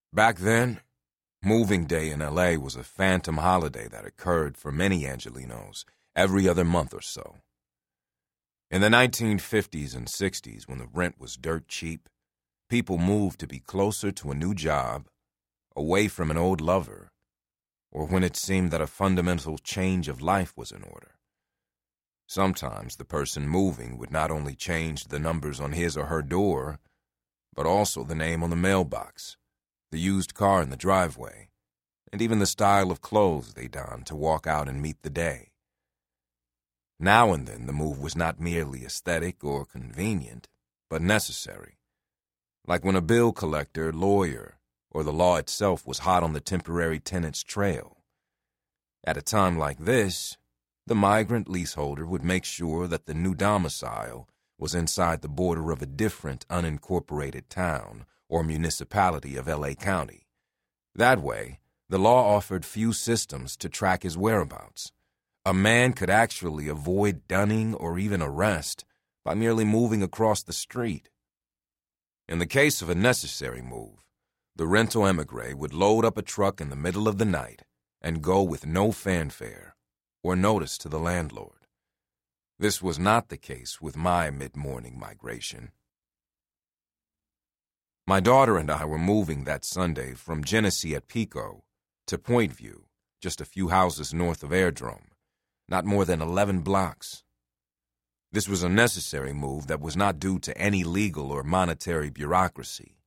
Back then, moving day in L.A. was a phantom holiday that occurred for many Angelenos every other month or so. In the 1950s and 60s, when the rent was dirt cheap, people moved to be closer to a new job, away from an old lover, or when it seemed that a fundamental change of life was in order. Sometimes the person moving would not only change the numbers on his or her door, but also the name on the mailbox, the used car in the driveway, and even the style of clothes they donned to walk out and meet the day. Now and then the move was not merely aesthetic or convenient, but necessary, like when a bill collector, lawyer, or the law itself was hot on the temporary tenant's trail. At a time like this, the migrant leaseholder would make sure that the new domicile was inside the border of a different unincorporated town or municipality of L.A. County. That way, the law offered few systems to track his whereabouts. A man could actually avoid dunning or even arrest by merely moving across the street. In the case of a necessary move, the rental emigre would load up a truck in the middle of the night and go with no fanfare or notice to the landlord. This was not the case with my mid-morning migration. My daughter and I were moving that Sunday from Genesee at Pico to Point View, just a few houses north of Airdrome, not more than 11 blocks. This was a necessary move that was not due to any legal or monetary bureaucracy.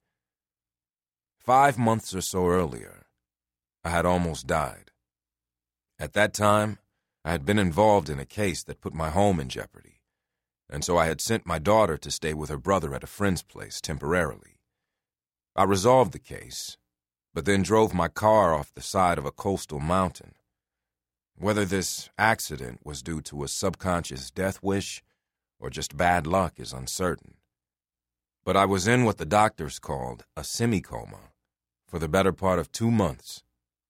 5 months or so earlier, I had almost died. At that time, I had been involved in a case that put my home in jeopardy, and so I had sent my daughter to stay with her brother at a friend's place temporarily. I resolved the case, but then drove my car off the side of a coastal mountain. Whether this accident was due to a subconscious death wish or just bad luck is uncertain. But I was in what the doctors called a semi-coma for the better part of 2 months.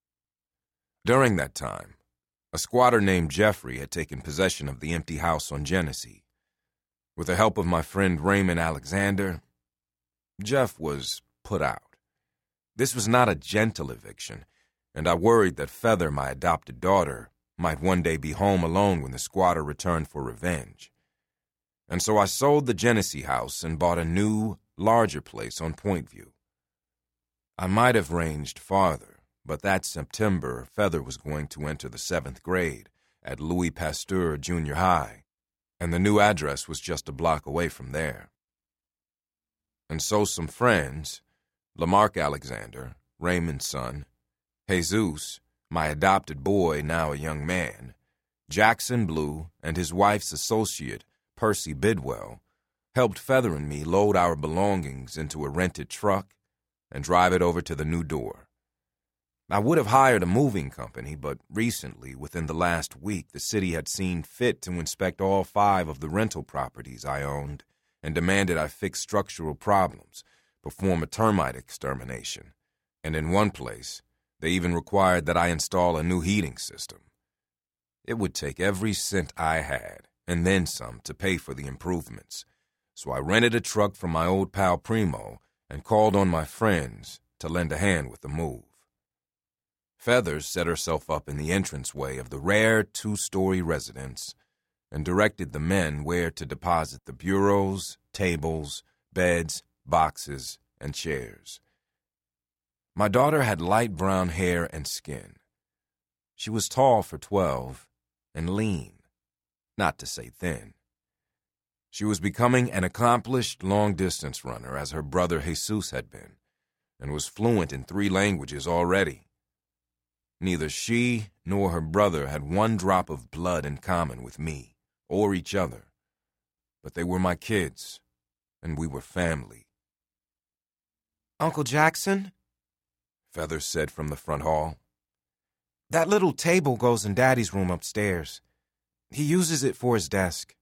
During that time, a squatter named Jeffrey had taken possession of the empty house on Genesee. With the help of my friend Raymond Alexander, Jeff was put out. This was not a gentle eviction, and I worried that Feather, my adopted daughter, might one day be home alone when the squatter returned for revenge. And so I sold the Genesee house and bought a new, larger place on Point View. I might have ranged farther, but that September, Feather was going to enter the 7th grade at Louis Pasteur Junior High, and the new address was just a block away from there. And so some friends, Lamarck Alexander, Raymond's son, Jesus, my adopted boy, now a young man, Jackson Blue, and his wife's associate, Percy Bidwell, helped Feather and me load our belongings into a rented truck and drive it over to the new door. I would have hired a moving company, but recently, within the last week, the city had seen fit to inspect all 5 of the rental properties I owned and demanded I fix structural problems, perform a termite extermination, and in one place, they even required that I install a new heating system. It would take every cent I had, and then some, to pay for the improvements, so I rented a truck from my old pal Primo and called on my friends to lend a hand with the move. Feathers set herself up in the entranceway of the rare 2-story residence and directed the men where to deposit the bureaus, tables, beds, boxes, and chairs. My daughter had light brown hair and skin. She was tall for 12 and lean, not to say thin. She was becoming an accomplished long-distance runner as her brother Jesus had been, and was fluent in 3 languages already. Neither she nor her brother had one drop of blood in common with me or each other, but they were my kids, and we were family. "Uncle Jackson," Feather said from the front hall, "that little table goes in Daddy's room upstairs. He uses it for his desk."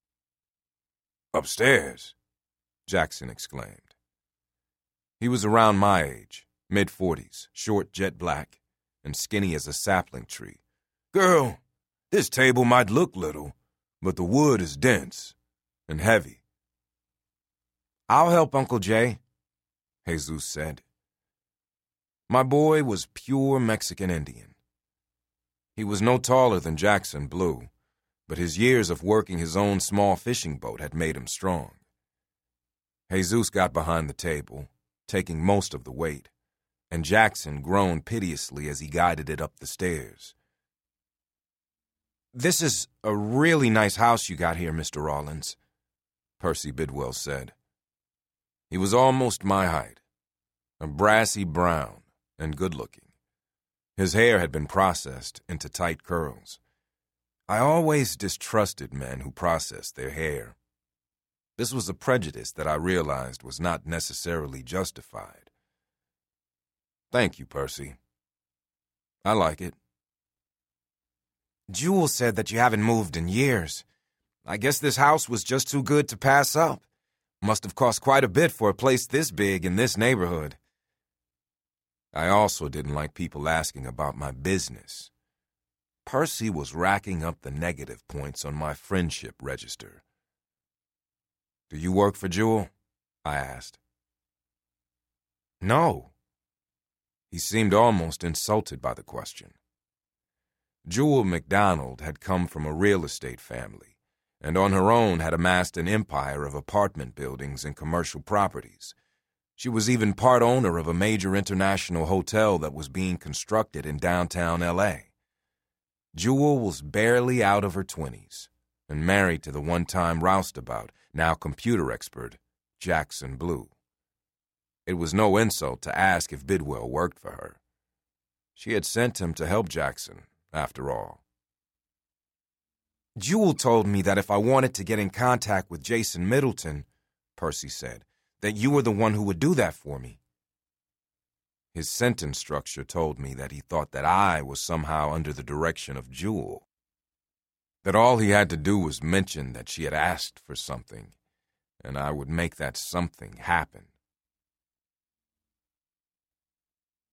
"Upstairs?" Jackson exclaimed. He was around my age, mid-40s, short jet black, and skinny as a sapling tree. "Girl, this table might look little, but the wood is dense and heavy." "I'll help Uncle Jay," Jesus said. My boy was pure Mexican Indian. He was no taller than Jackson Blue, but his years of working his own small fishing boat had made him strong. Jesus got behind the table, taking most of the weight, and Jackson groaned piteously as he guided it up the stairs. "This is a really nice house you got here, Mr. Rawlins," Percy Bidwell said. He was almost my height, a brassy brown and good-looking. His hair had been processed into tight curls. I always distrusted men who processed their hair. This was a prejudice that I realized was not necessarily justified. "Thank you, Percy. I like it." "Jewel said that you haven't moved in years. I guess this house was just too good to pass up. Must have cost quite a bit for a place this big in this neighborhood." I also didn't like people asking about my business. Percy was racking up the negative points on my friendship register. "Do you work for Jewel?" I asked. "No." He seemed almost insulted by the question. Jewel McDonald had come from a real estate family, and on her own had amassed an empire of apartment buildings and commercial properties. She was even part owner of a major international hotel that was being constructed in downtown L.A. Jewel was barely out of her 20s and married to the one-time roustabout, now computer expert, Jackson Blue. It was no insult to ask if Bidwell worked for her. She had sent him to help Jackson, after all. "Jewel told me that if I wanted to get in contact with Jason Middleton," Percy said, "that you were the one who would do that for me." His sentence structure told me that he thought that I was somehow under the direction of Jewel. That all he had to do was mention that she had asked for something, and I would make that something happen.